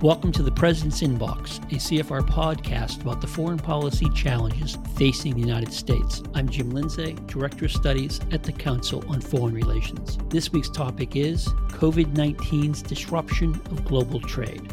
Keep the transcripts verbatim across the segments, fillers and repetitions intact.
Welcome to the President's Inbox, a C F R podcast about the foreign policy challenges facing the United States. I'm Jim Lindsay, Director of Studies at the Council on Foreign Relations. This week's topic is COVID nineteen's disruption of global trade.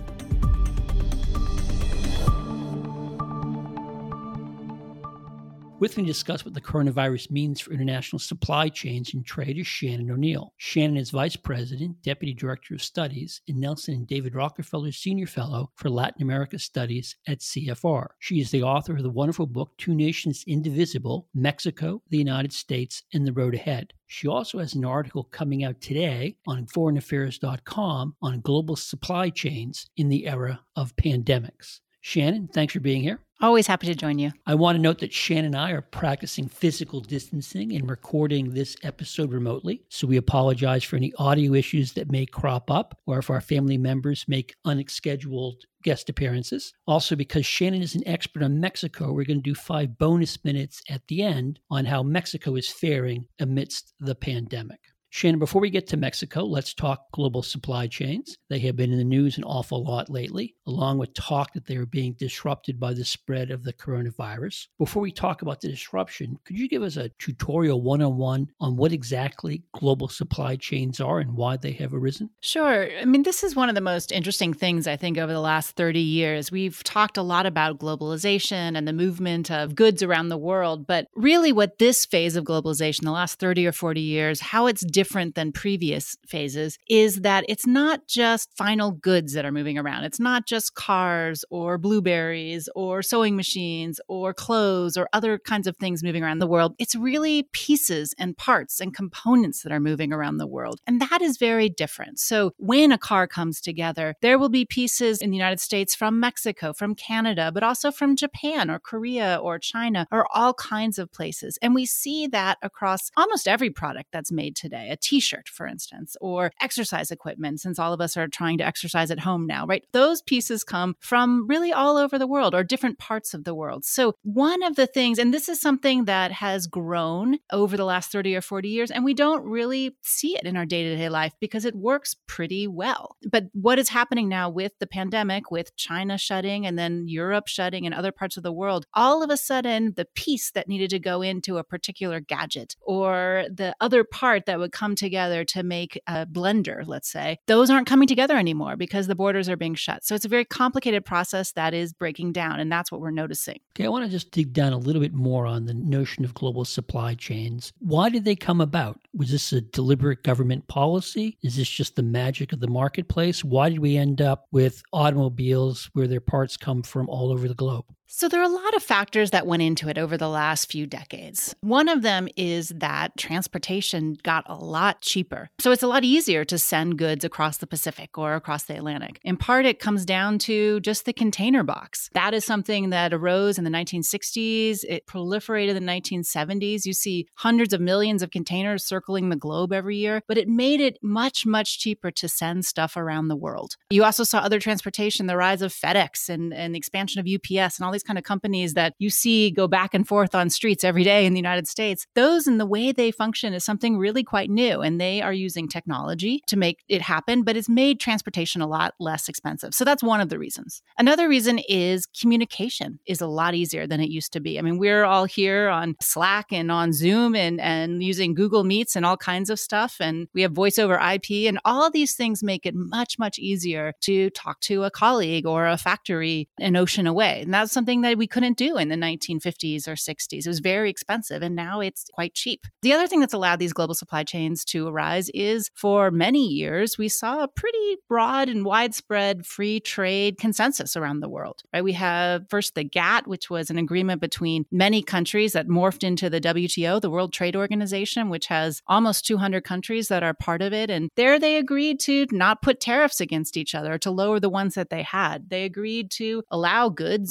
With me to discuss what the coronavirus means for international supply chains and trade is Shannon O'Neill. Shannon is Vice President, Deputy Director of Studies, and Nelson and David Rockefeller Senior Fellow for Latin America Studies at C F R. She is the author of the wonderful book, Two Nations Indivisible, Mexico, the United States, and the Road Ahead. She also has an article coming out today on foreign affairs dot com on global supply chains in the era of pandemics. Shannon, thanks for being here. Always happy to join you. I want to note that Shannon and I are practicing physical distancing and recording this episode remotely, so we apologize for any audio issues that may crop up or if our family members make unscheduled guest appearances. Also, because Shannon is an expert on Mexico, we're going to do five bonus minutes at the end on how Mexico is faring amidst the pandemic. Shannon, before we get to Mexico, let's talk global supply chains. They have been in the news an awful lot lately, along with talk that they are being disrupted by the spread of the coronavirus. Before we talk about the disruption, could you give us a tutorial one oh one on what exactly global supply chains are and why they have arisen? Sure. I mean, this is one of the most interesting things, I think, over the last thirty years. We've talked a lot about globalization and the movement of goods around the world, but really what this phase of globalization, the last thirty or forty years, how it's different different than previous phases is that it's not just final goods that are moving around. It's not just cars or blueberries or sewing machines or clothes or other kinds of things moving around the world. It's really pieces and parts and components that are moving around the world. And that is very different. So when a car comes together, there will be pieces in the United States from Mexico, from Canada, but also from Japan or Korea or China or all kinds of places. And we see that across almost every product that's made today. A t-shirt, for instance, or exercise equipment, since all of us are trying to exercise at home now, right? Those pieces come from really all over the world or different parts of the world. So one of the things, and this is something that has grown over the last thirty or forty years, and we don't really see it in our day-to-day life because it works pretty well. But what is happening now with the pandemic, with China shutting and then Europe shutting and other parts of the world, all of a sudden the piece that needed to go into a particular gadget or the other part that would come together to make a blender, let's say, those aren't coming together anymore because the borders are being shut. So it's a very complicated process that is breaking down, and that's what we're noticing. Okay, I want to just dig down a little bit more on the notion of global supply chains. Why did they come about? Was this a deliberate government policy? Is this just the magic of the marketplace? Why did we end up with automobiles where their parts come from all over the globe? So there are a lot of factors that went into it over the last few decades. One of them is that transportation got a lot cheaper. So it's a lot easier to send goods across the Pacific or across the Atlantic. In part, it comes down to just the container box. That is something that arose in the nineteen sixties. It proliferated in the nineteen seventies. You see hundreds of millions of containers circling the globe every year, but it made it much, much cheaper to send stuff around the world. You also saw other transportation, the rise of FedEx and, and the expansion of U P S and all these kind of companies that you see go back and forth on streets every day in the United States. Those and the way they function is something really quite new, and they are using technology to make it happen, but it's made transportation a lot less expensive. So that's one of the reasons. Another reason is communication is a lot easier than it used to be. I mean, we're all here on Slack and on Zoom and, and using Google Meets and all kinds of stuff, and we have voice over I P, and all these things make it much, much easier to talk to a colleague or a factory an ocean away. And that's something that we couldn't do in the nineteen fifties or sixties. It was very expensive, and now it's quite cheap. The other thing that's allowed these global supply chains to arise is for many years, we saw a pretty broad and widespread free trade consensus around the world, right? We have first the GATT, which was an agreement between many countries that morphed into the W T O, the World Trade Organization, which has almost two hundred countries that are part of it. And there they agreed to not put tariffs against each other, to lower the ones that they had. They agreed to allow goods and services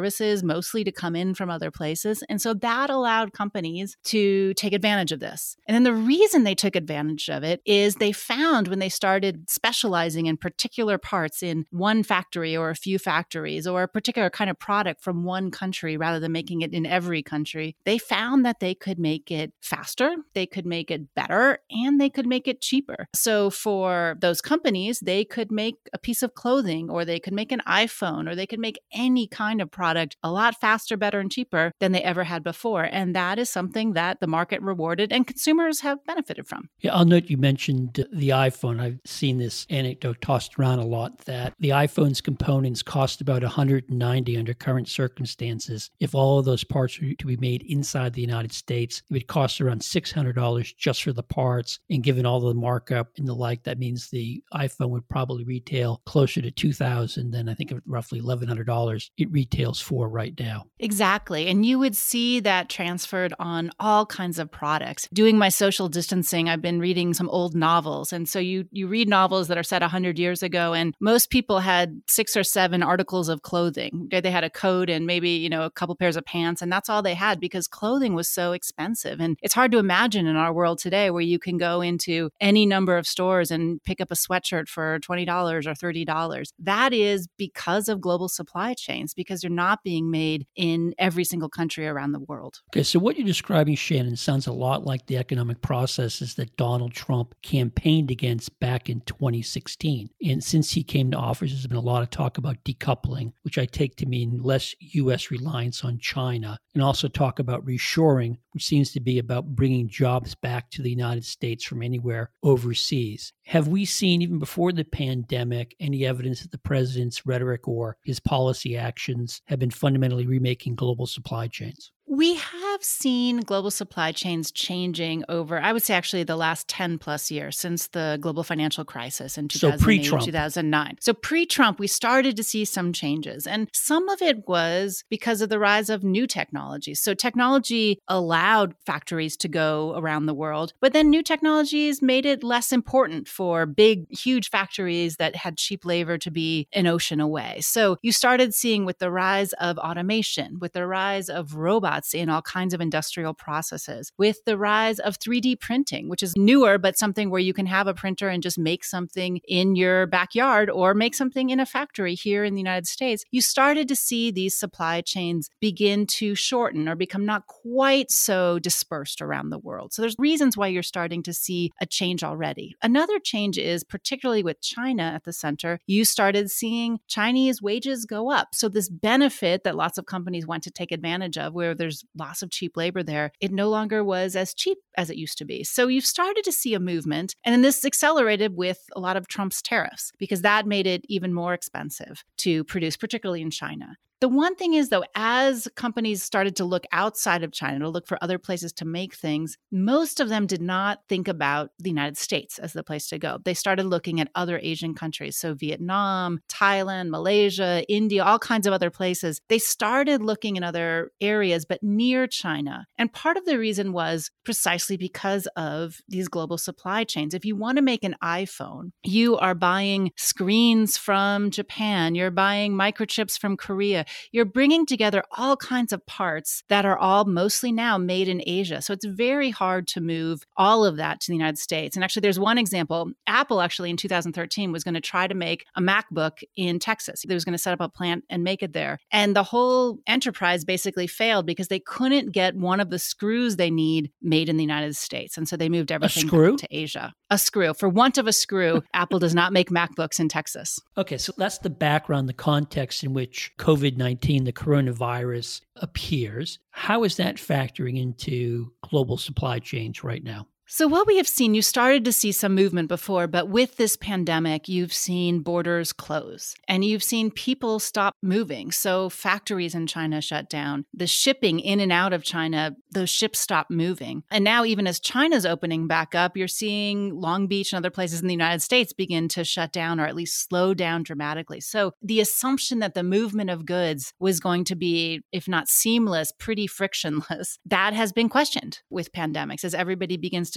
services, mostly to come in from other places. And so that allowed companies to take advantage of this. And then the reason they took advantage of it is they found when they started specializing in particular parts in one factory or a few factories or a particular kind of product from one country rather than making it in every country, they found that they could make it faster, they could make it better, and they could make it cheaper. So for those companies, they could make a piece of clothing, or they could make an iPhone, or they could make any kind of product a lot faster, better, and cheaper than they ever had before. And that is something that the market rewarded and consumers have benefited from. Yeah, I'll note you mentioned the iPhone. I've seen this anecdote tossed around a lot that the iPhone's components cost about one hundred ninety dollars under current circumstances. If all of those parts were to be made inside the United States, it would cost around six hundred dollars just for the parts. And given all the markup and the like, that means the iPhone would probably retail closer to two thousand dollars than I think roughly eleven hundred dollars it retails for right now. Exactly. And you would see that transferred on all kinds of products. Doing my social distancing, I've been reading some old novels. And so you you read novels that are set one hundred years ago, and most people had six or seven articles of clothing. They had a coat and maybe, you know, a couple pairs of pants, and that's all they had because clothing was so expensive. And it's hard to imagine in our world today where you can go into any number of stores and pick up a sweatshirt for twenty dollars or thirty dollars. That is because of global supply chains, because they're not being made in every single country around the world. Okay, so what you're describing, Shannon, sounds a lot like the economic processes that Donald Trump campaigned against back in twenty sixteen. And since he came to office, there's been a lot of talk about decoupling, which I take to mean less U S reliance on China, and also talk about reshoring, which seems to be about bringing jobs back to the United States from anywhere overseas. Have we seen, even before the pandemic, any evidence that the president's rhetoric or his policy actions have been fundamentally remaking global supply chains? We have seen global supply chains changing over, I would say, actually the last ten plus years since the global financial crisis in two thousand eight, so pre-Trump. two thousand nine. So pre-Trump, we started to see some changes. And some of it was because of the rise of new technologies. So technology allowed factories to go around the world, but then new technologies made it less important for big, huge factories that had cheap labor to be an ocean away. So you started seeing with the rise of automation, with the rise of robots, in all kinds of industrial processes, with the rise of three D printing, which is newer, but something where you can have a printer and just make something in your backyard or make something in a factory here in the United States, you started to see these supply chains begin to shorten or become not quite so dispersed around the world. So there's reasons why you're starting to see a change already. Another change is, particularly with China at the center, you started seeing Chinese wages go up. So this benefit that lots of companies want to take advantage of, where there's lots of cheap labor there, it no longer was as cheap as it used to be. So you've started to see a movement. And then this accelerated with a lot of Trump's tariffs, because that made it even more expensive to produce, particularly in China. The one thing is, though, as companies started to look outside of China to look for other places to make things, most of them did not think about the United States as the place to go. They started looking at other Asian countries. So Vietnam, Thailand, Malaysia, India, all kinds of other places. They started looking in other areas, but near China. And part of the reason was precisely because of these global supply chains. If you want to make an iPhone, you are buying screens from Japan, you're buying microchips from Korea. You're bringing together all kinds of parts that are all mostly now made in Asia. So it's very hard to move all of that to the United States. And actually, there's one example. Apple actually in two thousand thirteen was going to try to make a MacBook in Texas. They was going to set up a plant and make it there. And the whole enterprise basically failed because they couldn't get one of the screws they need made in the United States. And so they moved everything to Asia. A screw. For want of a screw, Apple does not make MacBooks in Texas. Okay, so that's the background, the context in which COVID nineteen, the coronavirus, appears. How is that factoring into global supply chains right now? So what we have seen, you started to see some movement before, but with this pandemic, you've seen borders close and you've seen people stop moving. So factories in China shut down. The shipping in and out of China, those ships stopped moving. And now even as China's opening back up, you're seeing Long Beach and other places in the United States begin to shut down or at least slow down dramatically. So the assumption that the movement of goods was going to be, if not seamless, pretty frictionless, that has been questioned with pandemics as everybody begins to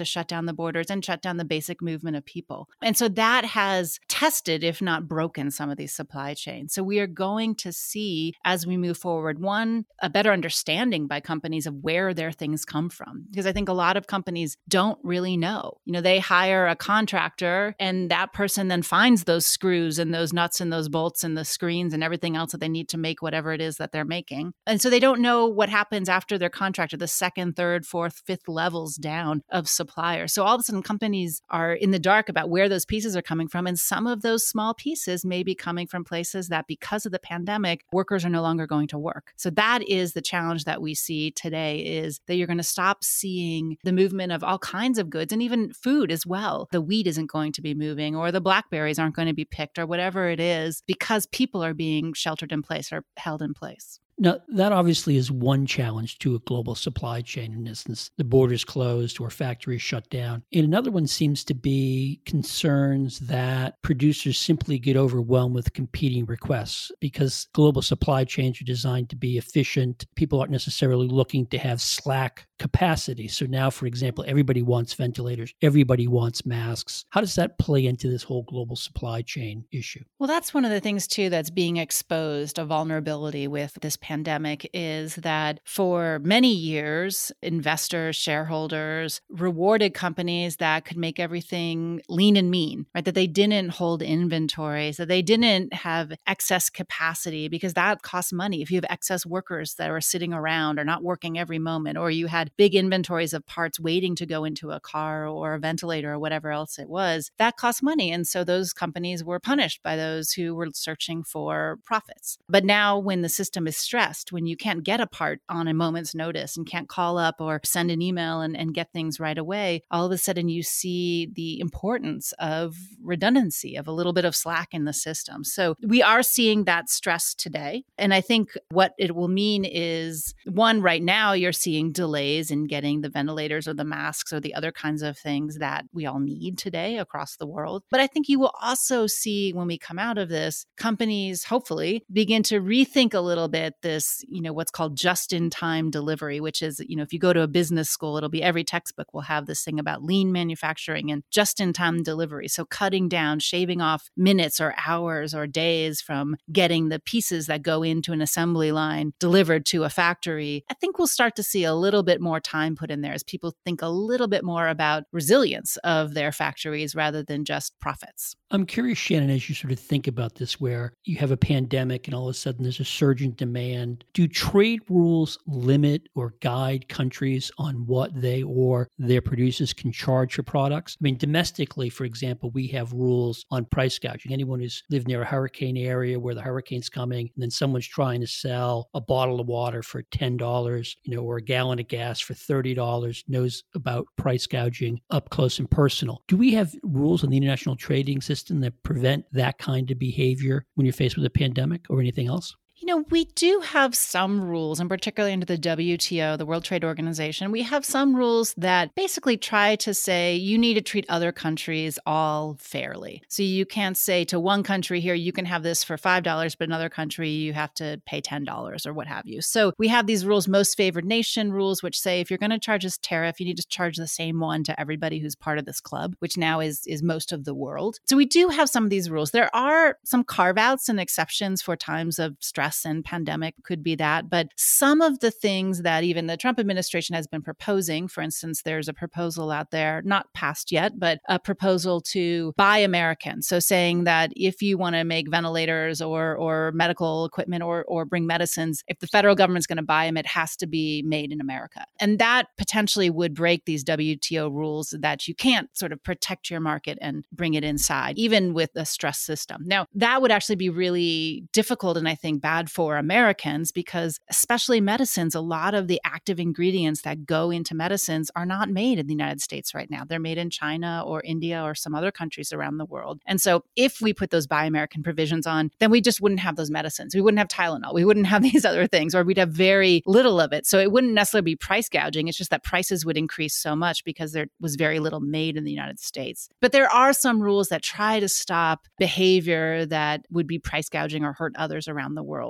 to shut down the borders and shut down the basic movement of people. And so that has tested, if not broken, some of these supply chains. So we are going to see, as we move forward, one, a better understanding by companies of where their things come from. Because I think a lot of companies don't really know. You know, they hire a contractor and that person then finds those screws and those nuts and those bolts and the screens and everything else that they need to make whatever it is that they're making. And so they don't know what happens after their contractor, the second, third, fourth, fifth levels down of suppliers. So all of a sudden companies are in the dark about where those pieces are coming from. And some of those small pieces may be coming from places that because of the pandemic, workers are no longer going to work. So that is the challenge that we see today, is that you're going to stop seeing the movement of all kinds of goods and even food as well. The wheat isn't going to be moving, or the blackberries aren't going to be picked, or whatever it is, because people are being sheltered in place or held in place. Now, that obviously is one challenge to a global supply chain. In instance, the borders closed or factories shut down. And another one seems to be concerns that producers simply get overwhelmed with competing requests, because global supply chains are designed to be efficient. People aren't necessarily looking to have slack capacity. So now, for example, everybody wants ventilators, everybody wants masks. How does that play into this whole global supply chain issue? Well, that's one of the things, too, that's being exposed, a vulnerability with this pandemic, is that for many years, investors, shareholders rewarded companies that could make everything lean and mean, right? That they didn't hold inventories, that they didn't have excess capacity, because that costs money. If you have excess workers that are sitting around or not working every moment, or you had big inventories of parts waiting to go into a car or a ventilator or whatever else it was, that cost money. And so those companies were punished by those who were searching for profits. But now when the system is stressed, when you can't get a part on a moment's notice and can't call up or send an email and, and get things right away, all of a sudden you see the importance of redundancy, of a little bit of slack in the system. So we are seeing that stress today. And I think what it will mean is, one, right now you're seeing delays in getting the ventilators or the masks or the other kinds of things that we all need today across the world. But I think you will also see, when we come out of this, companies hopefully begin to rethink a little bit this, you know, what's called just-in-time delivery, which is, you know, if you go to a business school, it'll be every textbook will have this thing about lean manufacturing and just-in-time delivery. So cutting down, shaving off minutes or hours or days from getting the pieces that go into an assembly line delivered to a factory. I think we'll start to see a little bit more time put in there as people think a little bit more about resilience of their factories rather than just profits. I'm curious, Shannon, as you sort of think about this, where you have a pandemic and all of a sudden there's a surge in demand, do trade rules limit or guide countries on what they or their producers can charge for products? I mean, domestically, for example, we have rules on price gouging. Anyone who's lived near a hurricane area where the hurricane's coming and then someone's trying to sell a bottle of water for ten dollars, you know, or a gallon of gas for thirty dollars knows about price gouging up close and personal. Do we have rules on the international trading system that prevent that kind of behavior when you're faced with a pandemic or anything else? You know, we do have some rules, and particularly under the W T O, the World Trade Organization, we have some rules that basically try to say you need to treat other countries all fairly. So you can't say to one country here, you can have this for five dollars, but another country, you have to pay ten dollars or what have you. So we have these rules, most favored nation rules, which say if you're going to charge this tariff, you need to charge the same one to everybody who's part of this club, which now is, is most of the world. So we do have some of these rules. There are some carve-outs and exceptions for times of stress and pandemic, could be that. But some of the things that even the Trump administration has been proposing, for instance, there's a proposal out there, not passed yet, but a proposal to buy American. So saying that if you want to make ventilators or or medical equipment or or bring medicines, if the federal government's going to buy them, it has to be made in America. And that potentially would break these W T O rules that you can't sort of protect your market and bring it inside, even with a stress system. Now, that would actually be really difficult and I think bad for Americans, because especially medicines, a lot of the active ingredients that go into medicines are not made in the United States right now. They're made in China or India or some other countries around the world. And so if we put those Buy American provisions on, then we just wouldn't have those medicines. We wouldn't have Tylenol. We wouldn't have these other things, or we'd have very little of it. So it wouldn't necessarily be price gouging. It's just that prices would increase so much because there was very little made in the United States. But there are some rules that try to stop behavior that would be price gouging or hurt others around the world.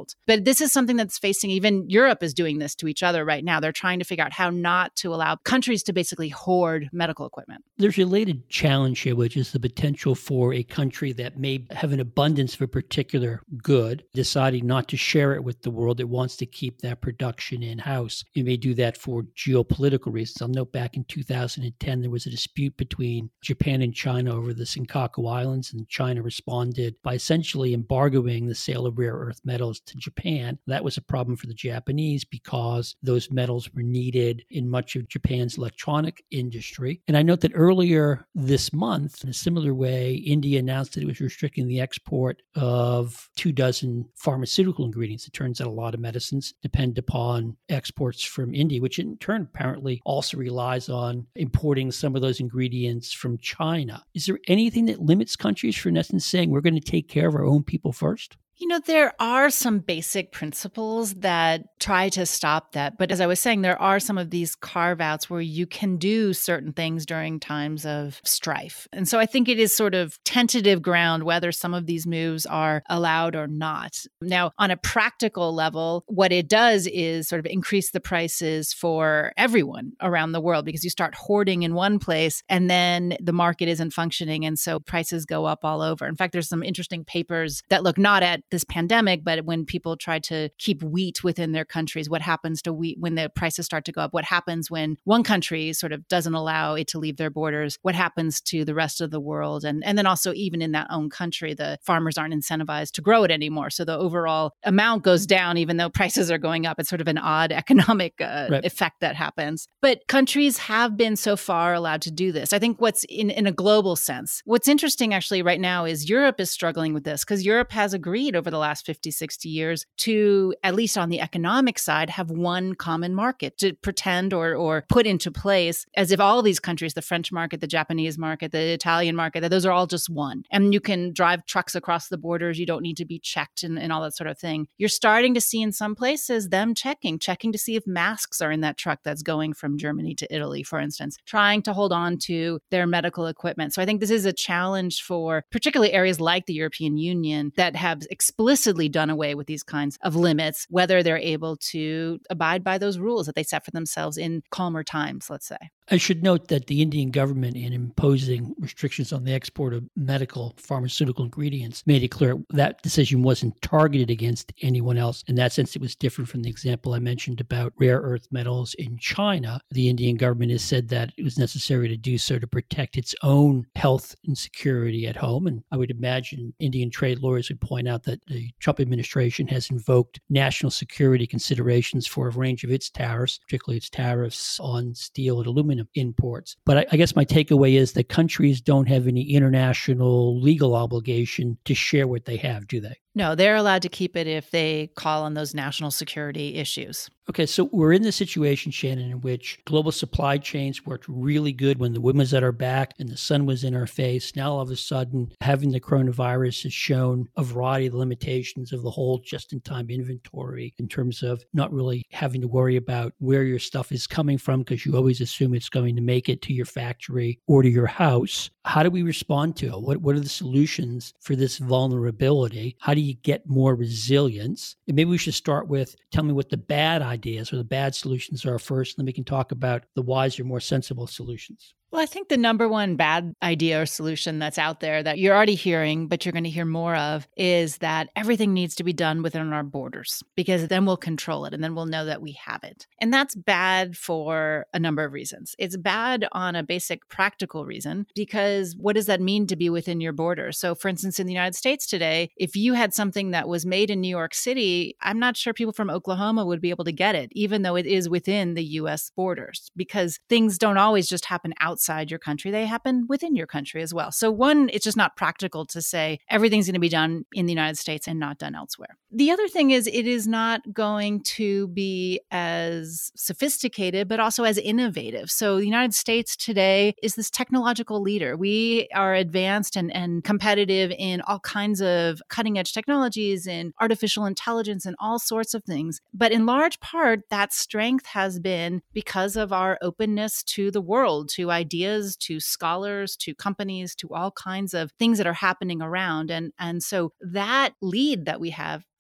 world. But this is something that's facing, even Europe is doing this to each other right now. They're trying to figure out how not to allow countries to basically hoard medical equipment. There's a related challenge here, which is the potential for a country that may have an abundance of a particular good, deciding not to share it with the world. It wants to keep that production in-house. It may do that for geopolitical reasons. I'll note back in two thousand ten, there was a dispute between Japan and China over the Senkaku Islands, and China responded by essentially embargoing the sale of rare earth metals to Japan. That was a problem for the Japanese because those metals were needed in much of Japan's electronic industry. And I note that earlier this month, in a similar way, India announced that it was restricting the export of two dozen pharmaceutical ingredients. It turns out a lot of medicines depend upon exports from India, which in turn apparently also relies on importing some of those ingredients from China. Is there anything that limits countries from, in essence, saying we're going to take care of our own people first? You know, there are some basic principles that try to stop that. But as I was saying, there are some of these carve-outs where you can do certain things during times of strife. And so I think it is sort of tentative ground whether some of these moves are allowed or not. Now, on a practical level, what it does is sort of increase the prices for everyone around the world because you start hoarding in one place and then the market isn't functioning. And so prices go up all over. In fact, there's some interesting papers that look not at this pandemic, but when people try to keep wheat within their countries, what happens to wheat when the prices start to go up? What happens when one country sort of doesn't allow it to leave their borders? What happens to the rest of the world? And, and then also even in that own country, the farmers aren't incentivized to grow it anymore. So the overall amount goes down, even though prices are going up. It's sort of an odd economic uh, right. effect that happens. But countries have been so far allowed to do this. I think what's in, in a global sense, what's interesting actually right now is Europe is struggling with this because Europe has agreed over the last fifty, sixty years to, at least on the economic side, have one common market to pretend or or put into place as if all these countries, the French market, the Japanese market, the Italian market, that those are all just one. And you can drive trucks across the borders. You don't need to be checked and, and all that sort of thing. You're starting to see in some places them checking, checking to see if masks are in that truck that's going from Germany to Italy, for instance, trying to hold on to their medical equipment. So I think this is a challenge for particularly areas like the European Union that have explicitly done away with these kinds of limits, whether they're able to abide by those rules that they set for themselves in calmer times, let's say. I should note that the Indian government, in imposing restrictions on the export of medical pharmaceutical ingredients, made it clear that decision wasn't targeted against anyone else. In that sense, it was different from the example I mentioned about rare earth metals in China. The Indian government has said that it was necessary to do so to protect its own health and security at home. And I would imagine Indian trade lawyers would point out that the Trump administration has invoked national security considerations for a range of its tariffs, particularly its tariffs on steel and aluminum imports. But I, I guess my takeaway is that countries don't have any international legal obligation to share what they have, do they? No, they're allowed to keep it if they call on those national security issues. Okay, so we're in the situation, Shannon, in which global supply chains worked really good when the wind was at our back and the sun was in our face. Now, all of a sudden, having the coronavirus has shown a variety of limitations of the whole just-in-time inventory in terms of not really having to worry about where your stuff is coming from because you always assume it's going to make it to your factory or to your house. How do we respond to it? What, what are the solutions for this vulnerability? How do you get more resilience? And maybe we should start with, tell me what the bad ideas or the bad solutions are first, and then we can talk about the wiser, more sensible solutions. Well, I think the number one bad idea or solution that's out there that you're already hearing, but you're going to hear more of, is that everything needs to be done within our borders because then we'll control it and then we'll know that we have it. And that's bad for a number of reasons. It's bad on a basic practical reason because what does that mean to be within your borders? So for instance, in the United States today, if you had something that was made in New York City, I'm not sure people from Oklahoma would be able to get it, even though it is within the U S borders, because things don't always just happen outside outside your country, they happen within your country as well. So one, it's just not practical to say everything's going to be done in the United States and not done elsewhere. The other thing is it is not going to be as sophisticated, but also as innovative. So the United States today is this technological leader. We are advanced and, and competitive in all kinds of cutting edge technologies and artificial intelligence and all sorts of things. But in large part, that strength has been because of our openness to the world, to ideas, to scholars, to companies, to all kinds of things that are happening around. And, and so that lead that we have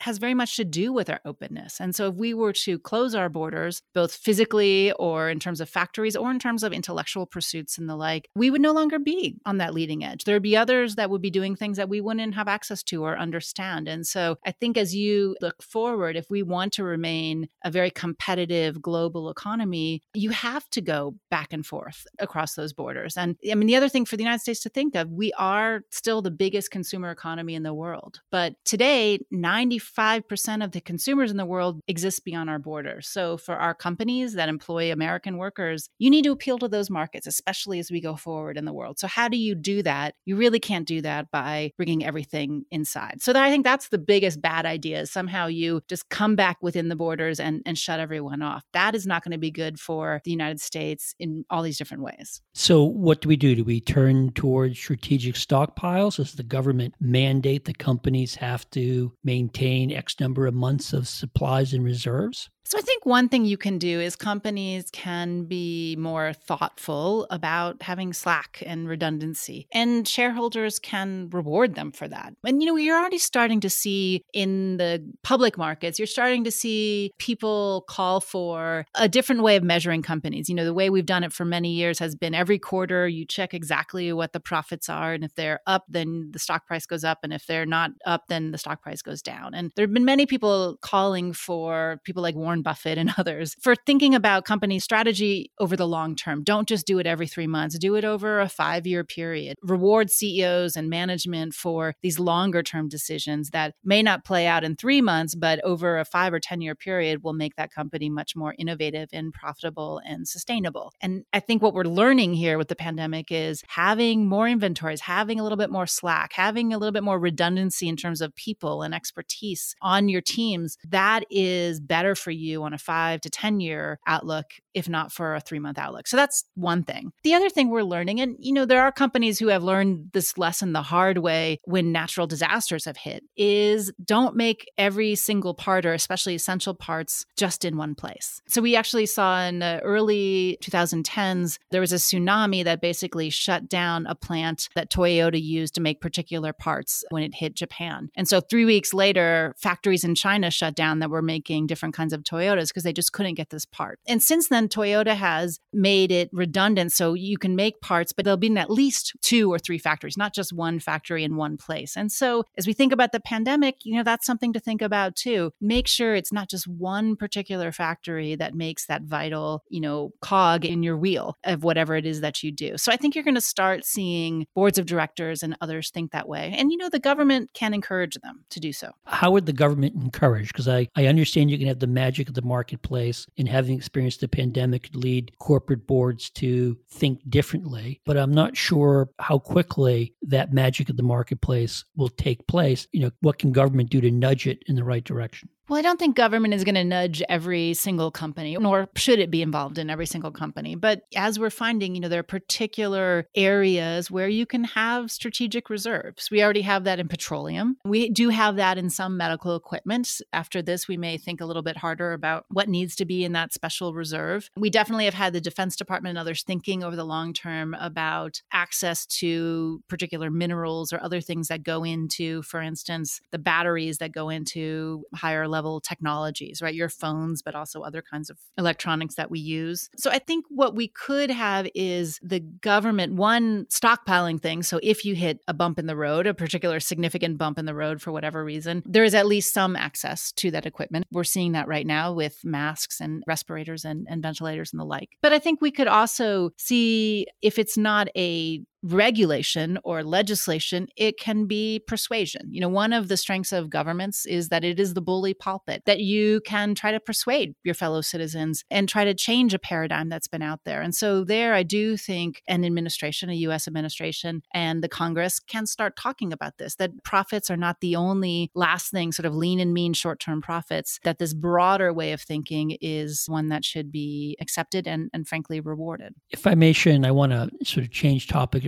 has very much to do with our openness. And so if we were to close our borders, both physically or in terms of factories or in terms of intellectual pursuits and the like, we would no longer be on that leading edge. There would be others that would be doing things that we wouldn't have access to or understand. And so I think as you look forward, if we want to remain a very competitive global economy, you have to go back and forth across those borders. And I mean, the other thing for the United States to think of, we are still the biggest consumer economy in the world. But today, ninety-five percent of the consumers in the world exist beyond our borders. So for our companies that employ American workers, you need to appeal to those markets, especially as we go forward in the world. So how do you do that? You really can't do that by bringing everything inside. So that, I think that's the biggest bad idea, is somehow you just come back within the borders and, and shut everyone off. That is not going to be good for the United States in all these different ways. So what do we do? Do we turn towards strategic stockpiles? Does the government mandate that companies have to maintain X number of months of supplies and reserves? So I think one thing you can do is companies can be more thoughtful about having slack and redundancy, and shareholders can reward them for that. And, you know, you're already starting to see in the public markets, you're starting to see people call for a different way of measuring companies. You know, the way we've done it for many years has been every quarter you check exactly what the profits are. And if they're up, then the stock price goes up. And if they're not up, then the stock price goes down. And there have been many people calling for people like Warren Buffett and others for thinking about company strategy over the long term. Don't just do it every three months. Do it over a five-year period. Reward C E Os and management for these longer-term decisions that may not play out in three months, but over a five or ten-year period will make that company much more innovative and profitable and sustainable. And I think what we're learning here with the pandemic is having more inventories, having a little bit more slack, having a little bit more redundancy in terms of people and expertise on your teams, that is better for you on a five to ten year outlook, if not for a three month outlook. So that's one thing. The other thing we're learning, and you know, there are companies who have learned this lesson the hard way when natural disasters have hit, is don't make every single part or especially essential parts just in one place. So we actually saw in the early twenty tens, there was a tsunami that basically shut down a plant that Toyota used to make particular parts when it hit Japan. And so three weeks later, factories in China shut down that were making different kinds of Toyotas because they just couldn't get this part. And since then, Toyota has made it redundant so you can make parts, but they'll be in at least two or three factories, not just one factory in one place. And so as we think about the pandemic, you know, that's something to think about too. Make sure it's not just one particular factory that makes that vital, you know, cog in your wheel of whatever it is that you do. So I think you're going to start seeing boards of directors and others think that way. And, you know, the government can encourage them to do so. How would the government encourage? Because I, I understand you can have the magic of the marketplace, and having experienced the pandemic could lead corporate boards to think differently. But I'm not sure how quickly that magic of the marketplace will take place. You know, what can government do to nudge it in the right direction? Well, I don't think government is going to nudge every single company, nor should it be involved in every single company. But as we're finding, you know, there are particular areas where you can have strategic reserves. We already have that in petroleum. We do have that in some medical equipment. After this, we may think a little bit harder about what needs to be in that special reserve. We definitely have had the Defense Department and others thinking over the long term about access to particular minerals or other things that go into, for instance, the batteries that go into higher level technologies, right? Your phones, but also other kinds of electronics that we use. So I think what we could have is the government, one, stockpiling things. So if you hit a bump in the road, a particular significant bump in the road for whatever reason, there is at least some access to that equipment. We're seeing that right now with masks and respirators and, and ventilators and the like. But I think we could also see if it's not a regulation or legislation, it can be persuasion. You know, one of the strengths of governments is that it is the bully pulpit, that you can try to persuade your fellow citizens and try to change a paradigm that's been out there. And so there, I do think an administration, a U S administration and the Congress can start talking about this, that profits are not the only last thing, sort of lean and mean short-term profits, that this broader way of thinking is one that should be accepted and, and frankly rewarded. If I may, Shannon, I want to sort of change topic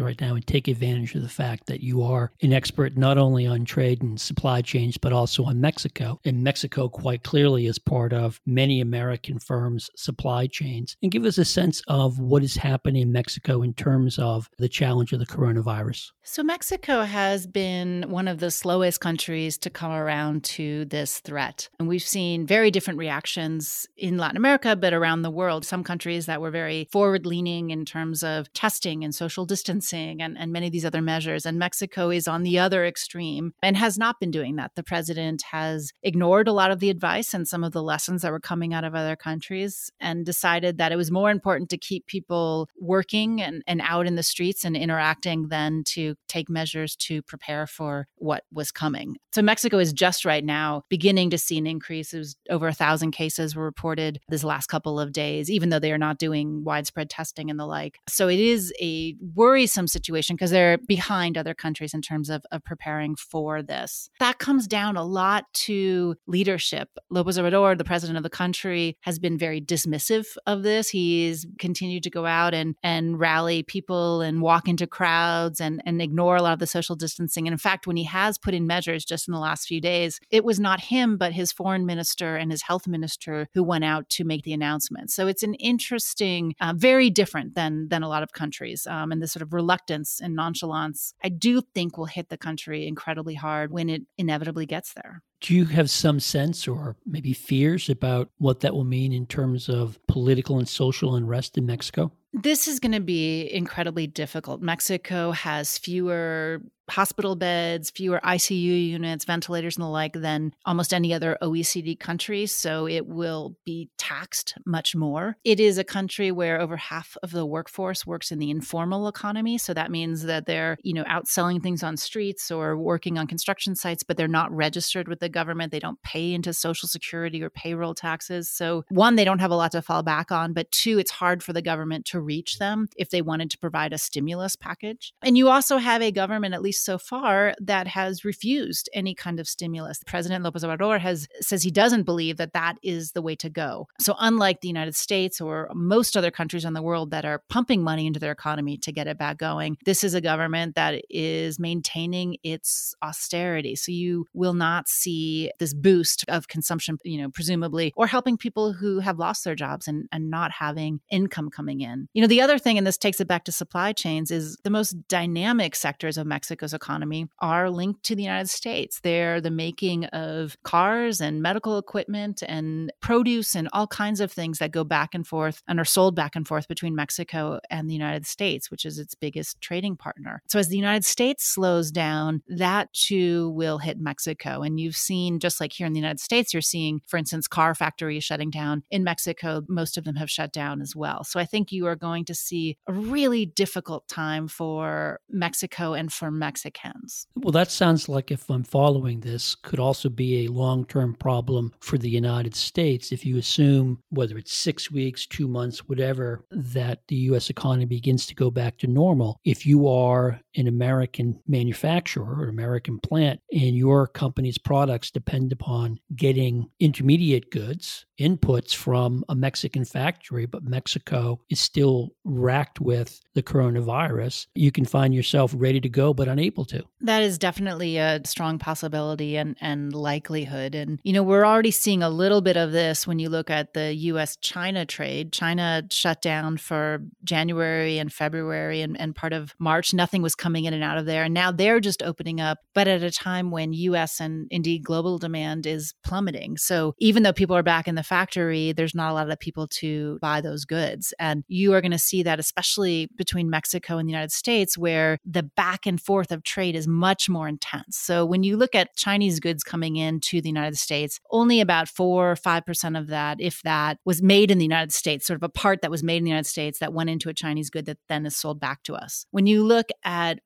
right now and take advantage of the fact that you are an expert not only on trade and supply chains, but also on Mexico. And Mexico quite clearly is part of many American firms' supply chains. And give us a sense of what is happening in Mexico in terms of the challenge of the coronavirus. So Mexico has been one of the slowest countries to come around to this threat. And we've seen very different reactions in Latin America, but around the world. Some countries that were very forward-leaning in terms of testing and social distancing and, and many of these other measures. And Mexico is on the other extreme and has not been doing that. The president has ignored a lot of the advice and some of the lessons that were coming out of other countries and decided that it was more important to keep people working and, and out in the streets and interacting than to take measures to prepare for what was coming. So Mexico is just right now beginning to see an increase. It was over a thousand cases were reported this last couple of days, even though they are not doing widespread testing and the like. So it is a worrisome situation because they're behind other countries in terms of, of preparing for this. That comes down a lot to leadership. López Obrador, the president of the country, has been very dismissive of this. He's continued to go out and, and rally people and walk into crowds and, and ignore a lot of the social distancing. And in fact, when he has put in measures just in the last few days, it was not him, but his foreign minister and his health minister who went out to make the announcement. So it's an interesting, uh, very different than, than a lot of countries. Um, and this sort of reluctance and nonchalance, I do think will hit the country incredibly hard when it inevitably gets there. Do you have some sense or maybe fears about what that will mean in terms of political and social unrest in Mexico? This is going to be incredibly difficult. Mexico has fewer hospital beds, fewer I C U units, ventilators and the like than almost any other O E C D country. So it will be taxed much more. It is a country where over half of the workforce works in the informal economy. So that means that they're, you know, out selling things on streets or working on construction sites, but they're not registered with the government. They don't pay into Social Security or payroll taxes. So one, they don't have a lot to fall back on, but two, it's hard for the government to reach them if they wanted to provide a stimulus package. And you also have a government, at least so far, that has refused any kind of stimulus. President López Obrador has says he doesn't believe that that is the way to go. So unlike the United States or most other countries in the world that are pumping money into their economy to get it back going, this is a government that is maintaining its austerity. So you will not see this boost of consumption, you know, presumably, or helping people who have lost their jobs and, and not having income coming in. You know, the other thing, and this takes it back to supply chains, is the most dynamic sectors of Mexico's economy are linked to the United States. They're the making of cars and medical equipment and produce and all kinds of things that go back and forth and are sold back and forth between Mexico and the United States, which is its biggest trading partner. So as the United States slows down, that too will hit Mexico. And you've seen, just like here in the United States, you're seeing, for instance, car factories shutting down. In Mexico, most of them have shut down as well. So I think you are going to see a really difficult time for Mexico and for Mexicans. Well, that sounds like, if I'm following this, could also be a long-term problem for the United States if you assume, whether it's six weeks, two months, whatever, that the U S economy begins to go back to normal. If you are an American manufacturer or American plant and your company's products depend upon getting intermediate goods, inputs from a Mexican factory, but Mexico is still racked with the coronavirus, you can find yourself ready to go, but unable to. That is definitely a strong possibility and, and likelihood. And, you know, we're already seeing a little bit of this when you look at the U S China trade. China shut down for January and February and, and part of March. Nothing was coming in and out of there. And now they're just opening up, but at a time when U S and indeed global demand is plummeting. So even though people are back in the factory, there's not a lot of people to buy those goods. And you are going to see that especially between Mexico and the United States, where the back and forth of trade is much more intense. So when you look at Chinese goods coming into the United States, only about four or five percent of that, if that, was made in the United States, sort of a part that was made in the United States that went into a Chinese good that then is sold back to us. When you look at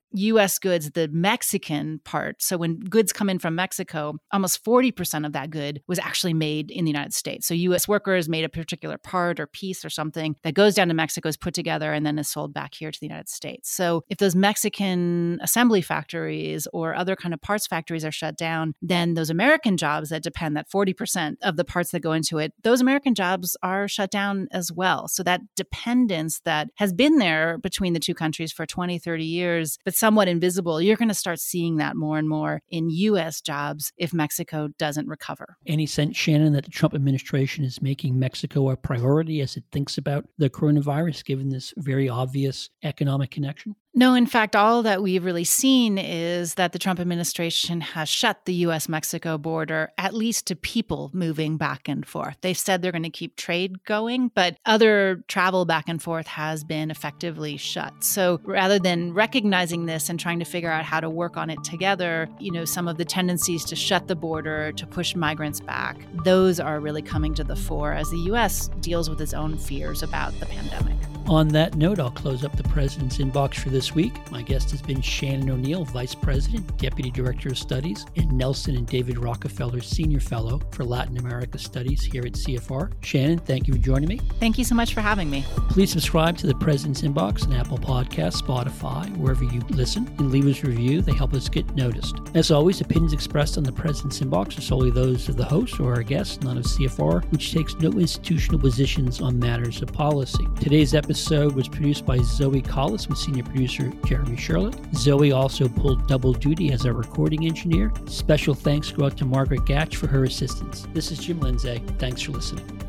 U S goods, the Mexican part, so when goods come in from Mexico, almost forty percent of that good was actually made in the United States. So U S workers made a particular part or piece or something that goes down to Mexico, is put together, and then is sold back here to the United States. So if those Mexican assembly factories or other kind of parts factories are shut down, then those American jobs that depend, that forty percent of the parts that go into it, those American jobs are shut down as well. So that dependence that has been there between the two countries for twenty, thirty years, but somewhat invisible, you're going to start seeing that more and more in U S jobs if Mexico doesn't recover. Any sense, Shannon, that the Trump administration is making Mexico a priority as it thinks about the coronavirus, given this very obvious economic connection? No, in fact, all that we've really seen is that the Trump administration has shut the U S Mexico border, at least to people moving back and forth. They've said they're going to keep trade going, but other travel back and forth has been effectively shut. So rather than recognizing this and trying to figure out how to work on it together, you know, some of the tendencies to shut the border, to push migrants back, those are really coming to the fore as the U S deals with its own fears about the pandemic. On that note, I'll close up the President's Inbox for this week. My guest has been Shannon O'Neill, Vice President, Deputy Director of Studies, and Nelson and David Rockefeller Senior Fellow for Latin America Studies here at C F R. Shannon, thank you for joining me. Thank you so much for having me. Please subscribe to the President's Inbox on Apple Podcasts, Spotify, wherever you listen, and leave us a review. They help us get noticed. As always, opinions expressed on the President's Inbox are solely those of the host or our guests, none of C F R, which takes no institutional positions on matters of policy. Today's episode episode was produced by Zoe Collis with senior producer Jeremy Sherlick. Zoe also pulled double duty as our recording engineer. Special thanks go out to Margaret Gatch for her assistance. This is Jim Lindsay. Thanks for listening.